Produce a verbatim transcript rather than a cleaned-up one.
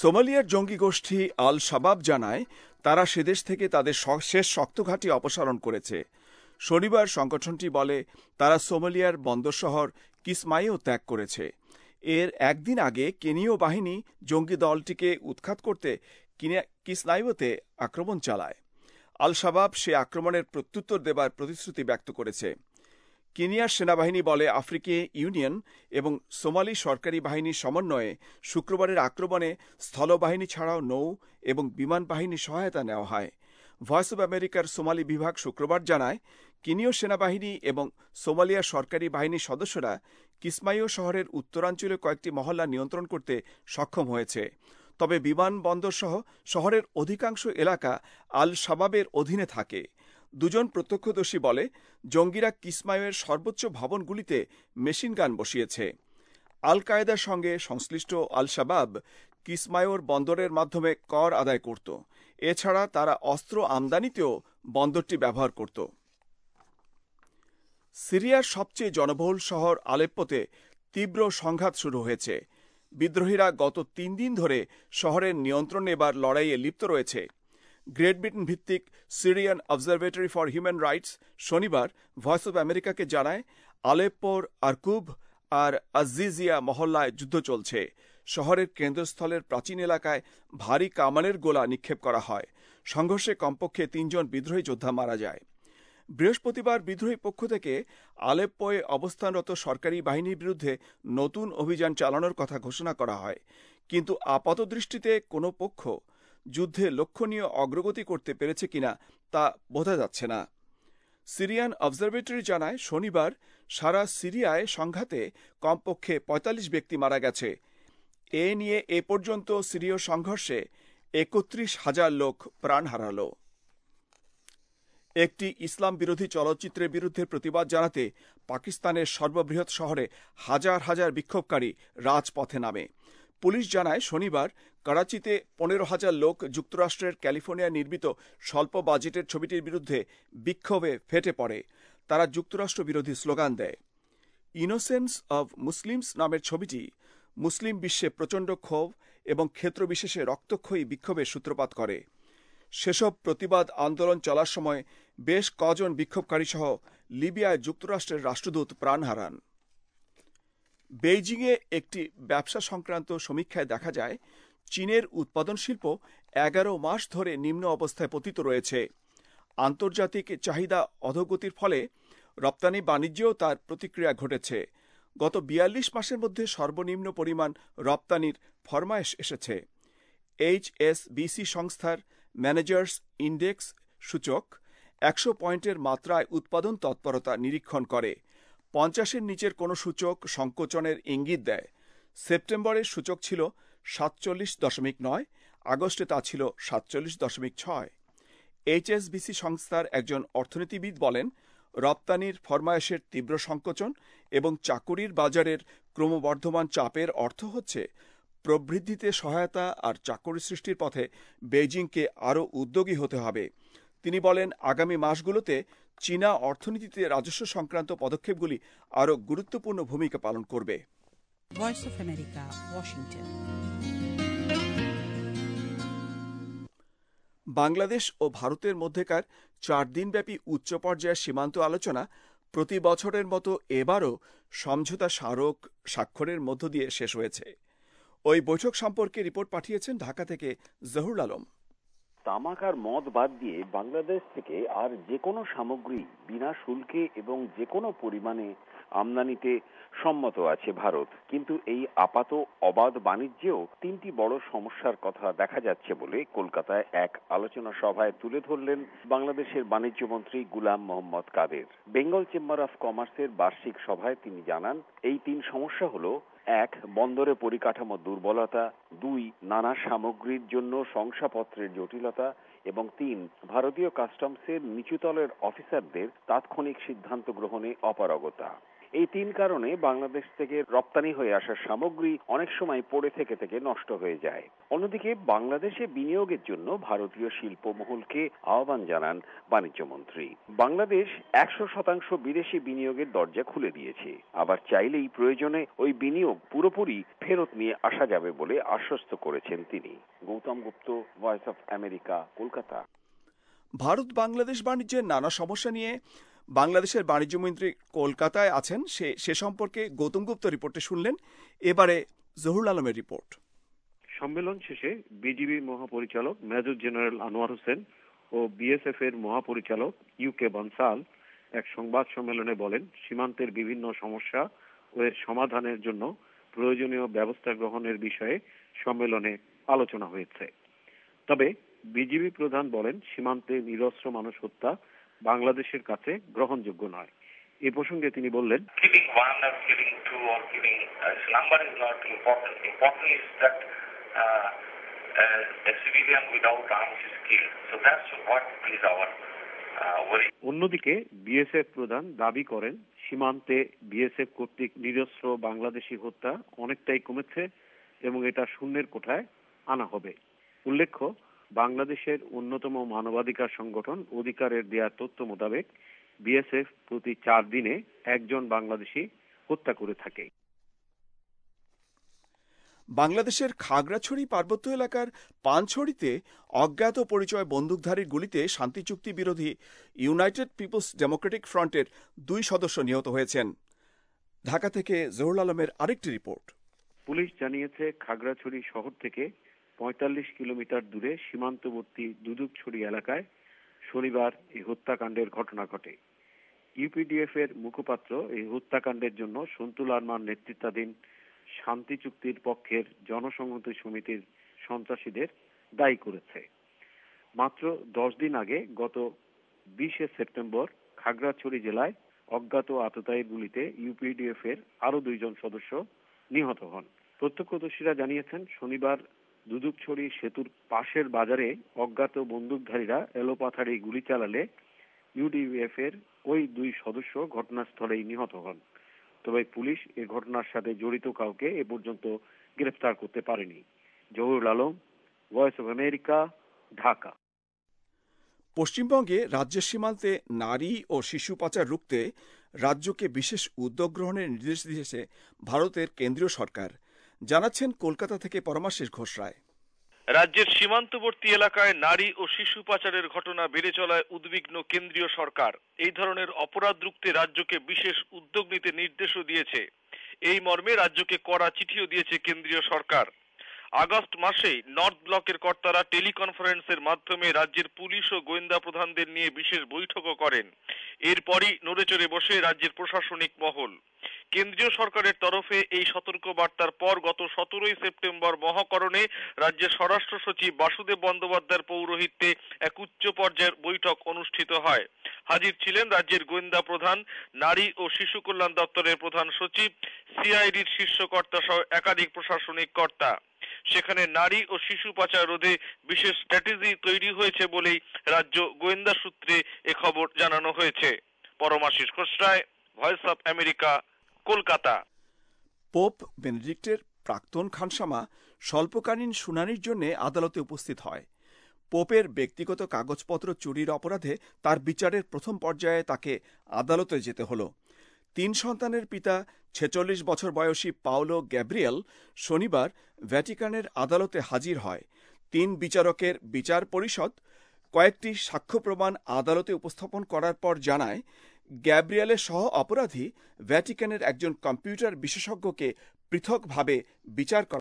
সোমালিয়ার জঙ্গি গোষ্ঠী আল শাবাব জানায় তারা সেদেশ থেকে তাদের শেষ শক্ত ঘাঁটি অপসারণ করেছে। শনিবার সংগঠনটি বলে তারা সোমালিয়ার বন্দর শহর কিসমাইও ত্যাগ করেছে। এর একদিন আগে কেনীয় বাহিনী জঙ্গি দলটিকে উৎখাত করতে কিসমাইওতে আক্রমণ চালায়। আল শাবাব সে আক্রমণের প্রত্যুত্তর দেবার প্রতিশ্রুতি ব্যক্ত করেছে। কেনিয়ার সেনাবাহিনী বলে আফ্রিকি ইউনিয়ন এবং সোমালি সরকারি বাহিনীর সমন্বয়ে শুক্রবারের আক্রমণে স্থলবাহিনী ছাড়াও নৌ এবং বিমান বাহিনীর সহায়তা নেওয়া হয়। ভয়েস অব আমেরিকার সোমালি বিভাগ শুক্রবার জানায় কেনীয় সেনাবাহিনী এবং সোমালিয়ার সরকারি বাহিনীর সদস্যরা কিসমাইও শহরের উত্তরাঞ্চলে কয়েকটি মহল্লা নিয়ন্ত্রণ করতে সক্ষম হয়েছে। তবে বিমানবন্দর সহ শহরের অধিকাংশ এলাকা আল শাবাবের অধীনে থাকে। দুজন প্রত্যক্ষদর্শী বলে জঙ্গিরা কিসমাইয়ের সর্বোচ্চ ভবনগুলিতে মেশিনগান বসিয়েছে। আল কায়েদার সঙ্গে সংশ্লিষ্ট আল শাবাব কিসমাইওর বন্দরের মাধ্যমে কর আদায় করত। এছাড়া তারা অস্ত্র আমদানিতেও বন্দরটি ব্যবহার করত। সিরিয়ার সবচেয়ে জনবহুল শহর আলেপ্পোতে তীব্র সংঘাত শুরু হয়েছে। বিদ্রোহীরা গত তিন দিন ধরে শহরের নিয়ন্ত্রণ নেবার লড়াইয়ে লিপ্ত রয়েছে। গ্রেট ব্রিটেন ভিত্তিক Syrian observatory for human rights শনিবার ভয়েস অব আমেরিকাকে জানায় আলেপ্পোর আরকুব আর আজিজিয়া মহল্লায় যুদ্ধ চলছে। শহরের কেন্দ্রস্থলের প্রাচীন এলাকায় ভারী কামানের গোলা নিক্ষেপ করা হয়। সংঘর্ষে কমপক্ষে তিনজন বিদ্রোহী যোদ্ধা মারা যায়। বৃহস্পতিবার বিদ্রোহী পক্ষ থেকে আলেপ্পোয় অবস্থানরত সরকারি বাহিনীর বিরুদ্ধে নতুন অভিযান চালানোর কথা ঘোষণা করা হয়, কিন্তু আপাতদৃষ্টিতে কোনো পক্ষ যুদ্ধে লক্ষণীয় অগ্রগতি করতে পেরেছে কিনা তা বোঝা যাচ্ছে না। সিরিয়ান অবজারভেটরি জানায় শনিবার সারা সিরিয়ায় সংঘাতে কমপক্ষে পঁয়তাল্লিশ ব্যক্তি মারা গেছে। এ নিয়ে এ পর্যন্ত সিরীয় সংঘর্ষে একত্রিশ হাজার লোক প্রাণ হারাল। একটি ইসলাম বিরোধী চলচ্চিত্রের বিরুদ্ধে প্রতিবাদ জানাতে পাকিস্তানের সর্ববৃহৎ শহরে হাজার হাজার বিক্ষোভকারী রাজপথে নামে। পুলিশ জানায় শনিবার করাচিতে পনেরো হাজার লোক যুক্তরাষ্ট্রের ক্যালিফোর্নিয়া নির্মিত স্বল্প বাজেটের ছবিটির বিরুদ্ধে বিক্ষোভে ফেটে পড়ে। তারা যুক্তরাষ্ট্র বিরোধী স্লোগান দেয়। ইনোসেন্স অব মুসলিমস নামের ছবিটি মুসলিম বিশ্বে প্রচণ্ড ক্ষোভ এবং ক্ষেত্রবিশেষে রক্তক্ষয়ী বিক্ষোভের সূত্রপাত করে। সেসব প্রতিবাদ আন্দোলন চলার সময় বেশ কজন বিক্ষোভকারী সহ লিবিয়ায় যুক্তরাষ্ট্রের রাষ্ট্রদূত প্রাণ হারান। বেইজিংয়ে একটি ব্যবসা সংক্রান্ত সমীক্ষায় দেখা যায় চীনের উৎপাদন শিল্প এগারো মাস ধরে নিম্ন অবস্থায় পতিত রয়েছে। আন্তর্জাতিক চাহিদা অধোগতির ফলে রপ্তানি বাণিজ্যেও তার প্রতিক্রিয়া ঘটেছে। গত বিয়াল্লিশ মাসের মধ্যে সর্বনিম্ন পরিমাণ রপ্তানির ফরমায়েশ এসেছে। এইচ এস বি সি সংস্থার ম্যানেজার্স ইন্ডেক্স সূচক একশো পয়েন্টের মাত্রায় উৎপাদন তৎপরতা নিরীক্ষণ করে। পঞ্চাশের নিচের কোনো সূচক সংকোচনের ইঙ্গিত দেয়। সেপ্টেম্বরের সূচক ছিল সাতচল্লিশ দশমিক নয়, আগস্টে তা ছিল সাতচল্লিশ দশমিক ছয়। এইচ এস বি সি সংস্থার একজন অর্থনীতিবিদ বলেন, রপ্তানির ফরমায়েশের তীব্র সংকোচন এবং চাকুরির বাজারের ক্রমবর্ধমান চাপের অর্থ হচ্ছে প্রবৃদ্ধিতে সহায়তা আর চাকরি সৃষ্টির পথে বেইজিংকে আরও উদ্যোগী হতে হবে। তিনি বলেন, আগামী মাসগুলোতে চীনা অর্থনীতিতে রাজস্ব সংক্রান্ত পদক্ষেপগুলি আরও গুরুত্বপূর্ণ ভূমিকা পালন করবে। Voice of America, Washington. Bangladesh ও ভারতের মধ্যেকার চার দিনব্যাপী উচ্চ পর্যায়ের সীমান্ত আলোচনা প্রতি বছরের মতো এবারও সমঝোতা স্মারক স্বাক্ষরের মধ্য দিয়ে শেষ হয়েছে। ওই বৈঠক সম্পর্কে রিপোর্ট পাঠিয়েছেন ঢাকা থেকে জহুরুল আলম। তামাক আর মদ বাদ দিয়ে বাংলাদেশ থেকে আর যে কোনো সামগ্রী বিনা শুল্কে এবং যে কোনো পরিমাণে আমদানিতে সম্মত আছে ভারত। কিন্তু এই আপাত অবাধ বাণিজ্যেও তিনটি বড় সমস্যার কথা দেখা যাচ্ছে বলে কলকাতায় এক আলোচনা সভায় তুলে ধরলেন বাংলাদেশের বাণিজ্য মন্ত্রী Ghulam Mohammad Quader. Bengal chamber of কমার্সের বার্ষিক সভায় তিনি জানান, এই তিন সমস্যা হলো এক, বন্দরে পরিকাঠামো দুর্বলতা, দুই, নানা সামগ্রীর জন্য শংসাপত্রের জটিলতা এবং তিন, ভারতীয় কাস্টমসের নিচুতলের অফিসারদের তাৎক্ষণিক সিদ্ধান্ত গ্রহণে অপারগতা। এই তিন কারণে বাংলাদেশ থেকে রপ্তানি হয়ে আসা সামগ্রী অনেক সময় পড়ে থেকে থেকে নষ্ট হয়ে যায়। অন্যদিকে বাংলাদেশে বিনিয়োগের জন্য ভারতীয় শিল্প মহলকে আহ্বান জানান বাণিজ্য মন্ত্রী। বাংলাদেশ একশো শতাংশ বিদেশি বিনিয়োগের দরজা খুলে দিয়েছে, আবার চাইলেই প্রয়োজনে ওই বিনিয়োগ পুরোপুরি ফেরত নিয়ে আসা যাবে বলে আশ্বস্ত করেছেন তিনি। Gautam Gupta, voice of America, Kolkata. Bharat Bangladesh বাণিজ্যের নানা সমস্যা নিয়ে বাংলাদেশের বাণিজ্য মন্ত্রী কলকাতায় আছেন, সে সে সম্পর্কে গৌতম গুপ্ত রিপোর্টে শুনলেন। এবারে জহুরুল আলমের রিপোর্ট। সম্মেলন শেষে বিজিবি মহাপরিচালক মেজর জেনারেল আনোয়ার হোসেন ও বিএসএফ এর মহাপরিচালক ইউকে বানসাল এক সংবাদ সম্মেলনে বলেন, সীমান্তের বিভিন্ন সমস্যা ও এর সমাধানের জন্য প্রয়োজনীয় ব্যবস্থা গ্রহণের বিষয়ে সম্মেলনে আলোচনা হয়েছে। তবে বিজিবি প্রধান বলেন, সীমান্তে নিরস্ত্র মানুষ হত্যা বাংলাদেশের কাছে গ্রহণযোগ্য নয়। এ প্রসঙ্গে তিনি বললেন, অন্যদিকে বিএসএফ প্রধান দাবি করেন, সীমান্তে বিএসএফ কর্তৃক নিরস্ত্র বাংলাদেশি হত্যা অনেকটাই কমেছে এবং এটা শূন্যের কোঠায় আনা হবে। উল্লেখ্য, বাংলাদেশের অন্যতম মানবাধিকার সংগঠন অধিকারের দেয়া তথ্য মোতাবেক বিএসএফ প্রতি চার দিনে একজন বাংলাদেশি হত্যা করে থাকে। বাংলাদেশের খাগড়াছড়ি পার্বত্য এলাকার পানছড়িতে অজ্ঞাত পরিচয় বন্দুকধারীর গুলিতে শান্তি চুক্তি বিরোধী ইউনাইটেড পিপলস ডেমোক্রেটিক ফ্রন্টের দুই সদস্য নিহত হয়েছেন। ঢাকা থেকে জহুরুল আলমের আরেকটি রিপোর্ট। পুলিশ জানিয়েছে, খাগড়াছড়ি শহর থেকে পঁয়তাল্লিশ কিলোমিটার দূরে সীমান্তবর্তী দুদুকছড়ি এলাকায় শনিবার এই হত্যাকাণ্ডের ঘটনা ঘটে। ইউপিডিএফ এর মুখপাত্র এই হত্যাকাণ্ডের জন্য সন্তুল আরমান নেতৃত্বাধীন শান্তি চুক্তির পক্ষের জনসংহতি সমিতির সন্ত্রাসীদের দায়ী করেছে। মাত্র দশ দিন আগে গত বিশে সেপ্টেম্বর খাগড়াছড়ি জেলায় অজ্ঞাত আততায়ীর গুলিতে ইউপিডিএফ এর আরো দুইজন সদস্য নিহত হন। প্রত্যক্ষদর্শীরা জানিয়েছেন, শনিবার দুদুকছড়ি সেতুর পাশের বাজারে অজ্ঞাত বন্দুকধারীরা এলোপাথাড়ি গুলি চালালে ইউডিএফ এর ওই দুই সদস্য ঘটনাস্থলেই নিহত হন। তবে পুলিশ এ ঘটনার সাথে জড়িত কাউকে এ পর্যন্ত গ্রেফতার করতে পারেনি। Zahurul Alam, voice of America, Dhaka. পশ্চিমবঙ্গে রাজ্যের সীমান্তে নারী ও শিশু পাচার রুখতে রাজ্যকে বিশেষ উদ্যোগ গ্রহণের নির্দেশ দিয়েছে ভারতের কেন্দ্রীয় সরকার, জানাচ্ছেন কলকাতা থেকে পরমাশিস ঘোষ রায়। রাজ্যের সীমান্তবর্তী এলাকায় নারী ও শিশু পাচারের ঘটনা বেড়ে চলায় উদ্বিগ্ন কেন্দ্রীয় সরকার এই ধরনের অপরাধ রুখতে রাজ্যকে বিশেষ উদ্যোগ নিতে নির্দেশও দিয়েছে। এই মর্মে রাজ্যকে কড়া চিঠিও দিয়েছে কেন্দ্রীয় সরকার। আগস্ট মাসেই নর্থ ব্লকের কর্তারা টেলিকনফারেন্সের মাধ্যমে রাজ্যের পুলিশ ও গোয়েন্দা প্রধানদের নিয়ে বিশেষ বৈঠকও করেন। এরপরই নড়েচড়ে বসে রাজ্যের প্রশাসনিক মহল। কেন্দ্রীয় সরকারের তরফে এই সতর্ক বার্তার পর গত সতেরোই সেপ্টেম্বর মহাকরণে রাজ্যের স্বরাষ্ট্র সচিব বাসুদেব বন্দ্যোপাধ্যায়ের পৌরোহিত্যে এক উচ্চ পর্যায়ের বৈঠক অনুষ্ঠিত হয়। হাজির ছিলেন রাজ্যের গোয়েন্দা প্রধান, নারী ও শিশু কল্যাণ দপ্তরের প্রধান সচিব, সিআইডির শীর্ষ কর্তা সহ একাধিক প্রশাসনিক কর্তা। সেখানে নারী ও শিশু পাচার রোধে বিশেষ স্ট্র্যাটেজি তৈরি হয়েছে বলেই রাজ্য গোয়েন্দা সূত্রে এ খবর জানানো হয়েছে। Paramashis Ghosh Roy, voice of America, Kolkata. Pope বেনেডিক্টের প্রাক্তন খানসামা স্বল্পকালীন শুনানির জন্য আদালতে উপস্থিত হয়। পোপের ব্যক্তিগত কাগজপত্র চুরির অপরাধে তার বিচারের প্রথম পর্যায়ে তাকে আদালতে যেতে হল। তিন সন্তানের পিতা ছেচল্লিশ বছর বয়সী পাওলো গ্যাব্রিয়েল শনিবার ভ্যাটিকানের আদালতে হাজির হয়। তিন বিচারকের বিচার পরিষদ কয়েকটি সাক্ষ্য প্রমাণ আদালতে উপস্থাপন করার পর জানায়, গ্যাব্রিয়েলের সহ অপরাধী ভ্যাটিকানের একজন কম্পিউটার বিশেষজ্ঞকে পৃথকভাবে বিচার করা